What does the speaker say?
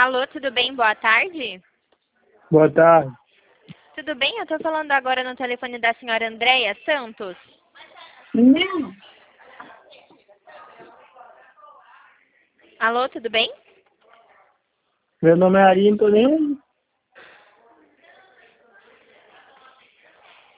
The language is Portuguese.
Alô, tudo bem? Boa tarde. Boa tarde. Tudo bem? Eu estou falando agora no telefone da senhora Andréia Santos. Não, Alô, tudo bem? Meu nome é Ari Antonelli.